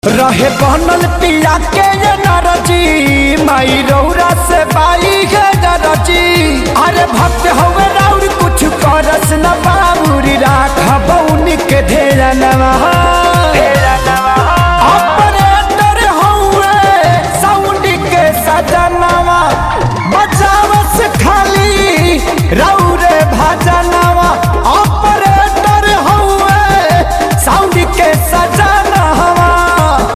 रहे बनल पिया के ये नरजी माई रौरा से बाई है नरजी। अरे भक्त होवे राउर कुछ करस न बाबूरी राखब उनके ढेरा नवा ऑपरेटर होवे साउंड के सजनवा बजावस खाली रौरे भजन